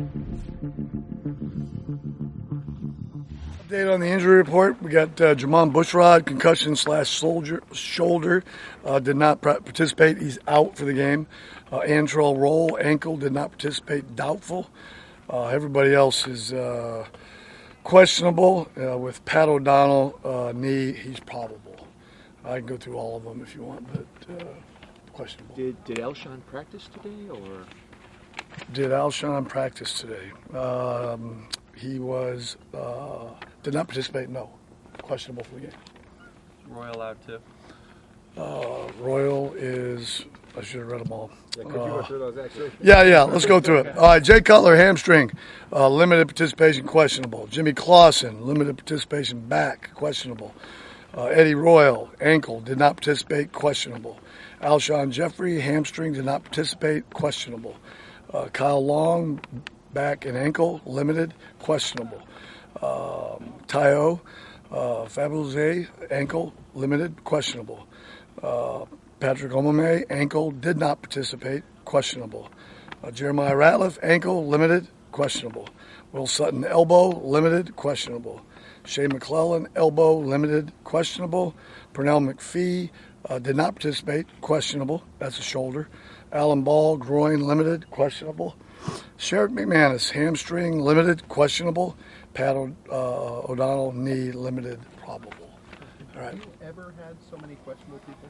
Update on the injury report. We got Jamon Bushrod, concussion / shoulder, did not participate. He's out for the game. Antrell Roll, ankle, did not participate, doubtful. Everybody else is questionable. With Pat O'Donnell, knee, he's probable. I can go through all of them if you want, but questionable. Did Alshon practice today, or? Did Alshon practice today? He was did not participate. No, questionable for the game. Royal out too. Royal is. I should have read them all. Yeah, could you go through those actually? Yeah. Let's go through it. All right. Jay Cutler, hamstring, limited participation, questionable. Jimmy Clausen, limited participation, back, questionable. Eddie Royal, ankle, did not participate, questionable. Alshon Jeffrey, hamstring, did not participate, questionable. Kyle Long, back and ankle, limited, questionable. Tayo Fabuze, ankle, limited, questionable. Patrick Omame, ankle, did not participate, questionable. Jeremiah Ratliff, ankle, limited, questionable. Will Sutton, elbow, limited, questionable. Shea McClellan, elbow, limited, questionable. Pernell McPhee, did not participate, questionable. That's a shoulder. Alan Ball, groin, limited, questionable. Sherrick McManus, hamstring, limited, questionable. Pat O'Donnell, knee, limited, probable. All right. Have you ever had so many questionable people?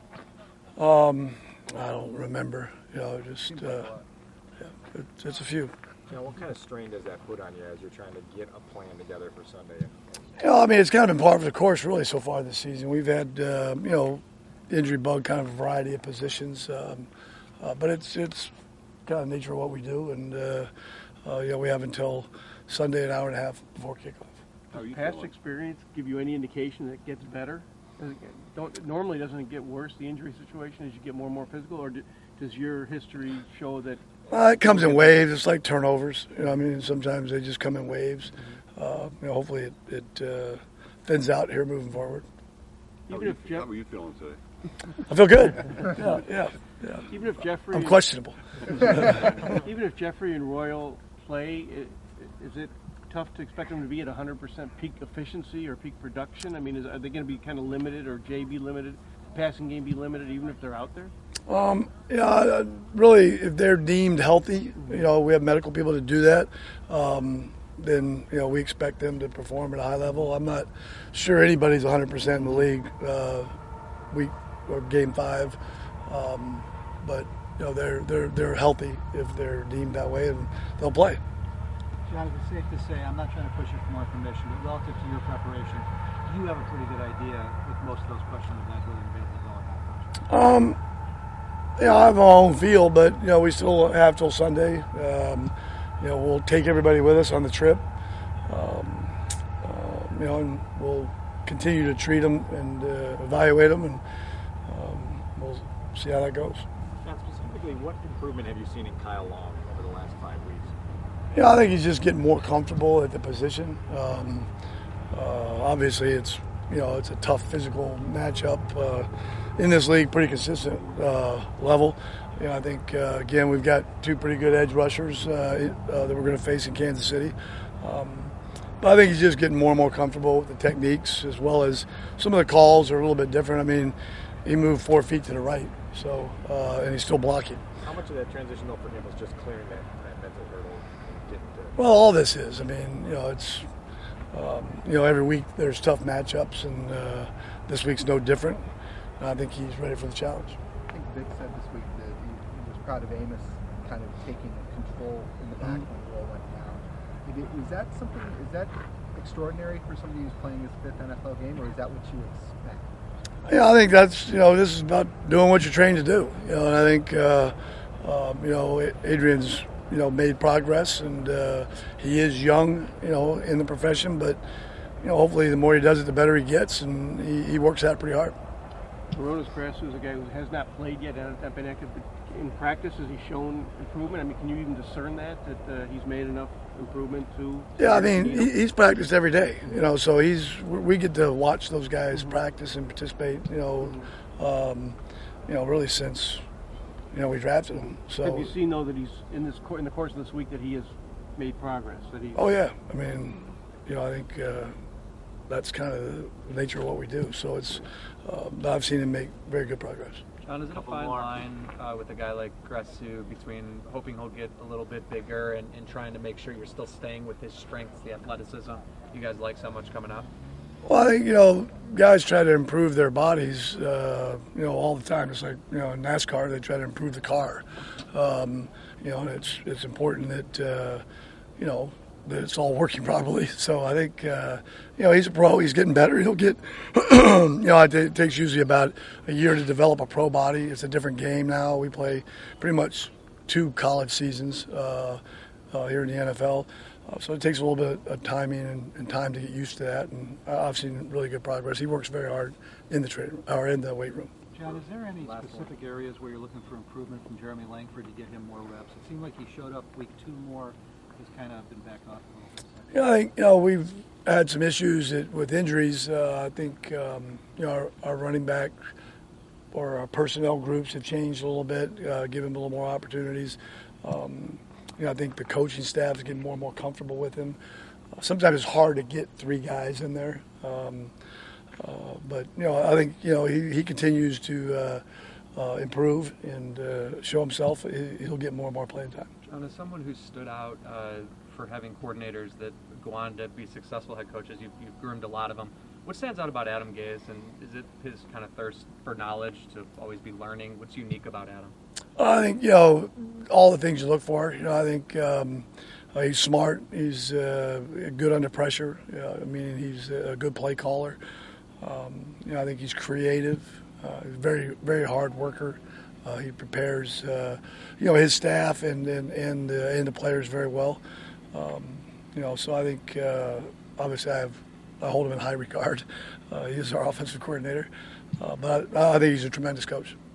I don't remember. Just it's a few. What kind of strain does that put on you as you're trying to get a plan together for Sunday? It's kind of been part of the course really so far this season. We've had injury bug kind of a variety of positions, but it's kind of nature of what we do, and we have until Sunday, an hour and a half before kickoff. Does past experience give you any indication that it gets better? Normally, doesn't it get worse, the injury situation, as you get more and more physical, or does your history show that? It comes in waves. It's like turnovers. Sometimes they just come in waves. Hopefully it thins out here moving forward. How are you feeling today? I feel good. Yeah. Even if Jeffrey, I'm questionable. Even if Jeffrey and Royal play, is it tough to expect them to be at 100% peak efficiency or peak production? Are they going to be kind of limited, or Jay be limited, passing game be limited, even if they're out there? Really, if they're deemed healthy, we have medical people to do that. Then we expect them to perform at a high level. I'm not sure anybody's 100% in the league week or game 5, but they're healthy if they're deemed that way, and they'll play. John, it's safe to say, I'm not trying to push you for more information, but relative to your preparation, do you have a pretty good idea with most of those questions guys whether you're able to go or not? I have my own feel, but we still have till Sunday. We'll take everybody with us on the trip, and we'll continue to treat them and evaluate them, and we'll see how that goes. Now, specifically, what improvement have you seen in Kyle Long over the last 5 weeks? I think he's just getting more comfortable at the position. Obviously, it's a tough physical matchup in this league, pretty consistent level. I think again we've got 2 pretty good edge rushers that we're going to face in Kansas City. But I think he's just getting more and more comfortable with the techniques, as well as some of the calls are a little bit different. He moved 4 feet to the right, so and he's still blocking. How much of that transition though for him was just clearing that mental hurdle? Well, all this is. It's every week there's tough matchups, and this week's no different. I think he's ready for the challenge. I think Vic said this week that he was proud of Amos kind of taking control in the back when the roll went down. Is that extraordinary for somebody who's playing his 5th NFL game, or is that what you expect? I think that's, this is about doing what you're trained to do. And I think, Adrian's, made progress, and he is young, in the profession, but, hopefully the more he does it, the better he gets, and he works at it pretty hard. Coronas Grasso is a guy who has not played yet at been active in practice. Has he shown improvement? Can you even discern that he's made enough improvement to? Yeah, he's practiced every day. So we get to watch those guys practice and participate. Really since we drafted him. So have you seen though that he's in the course of this week that he has made progress. That he. Oh yeah, I mean, I think that's kind of the nature of what we do. So it's I've seen him make very good progress. John, is it a fine line with a guy like Gressu between hoping he'll get a little bit bigger and trying to make sure you're still staying with his strengths, the athleticism you guys like so much coming up? Well, I think, guys try to improve their bodies, all the time. It's like, in NASCAR, they try to improve the car. And it's important that, that it's all working properly. So I think, he's a pro. He's getting better. He'll get, it takes usually about a year to develop a pro body. It's a different game now. We play pretty much 2 college seasons here in the NFL. So it takes a little bit of timing and time to get used to that. And I've seen really good progress. He works very hard in the weight room. John, is there any specific areas where you're looking for improvement from Jeremy Langford to get him more reps? It seemed like he showed up week 2 more. He's kind of been back off a little bit. I think, we've had some issues with injuries. I think, our running back or our personnel groups have changed a little bit, give him a little more opportunities. I think the coaching staff is getting more and more comfortable with him. Sometimes it's hard to get 3 guys in there. But, I think, he continues to improve and show himself. He'll get more and more playing time. John, as someone who's stood out for having coordinators that go on to be successful head coaches, you've groomed a lot of them. What stands out about Adam Gase, and is it his kind of thirst for knowledge to always be learning? What's unique about Adam? I think, all the things you look for. I think he's smart. He's good under pressure. Meaning he's a good play caller. I think he's creative. He's very, very hard worker. He prepares, his staff and the players very well. So I think, obviously, I hold him in high regard. He is our offensive coordinator. But I think he's a tremendous coach.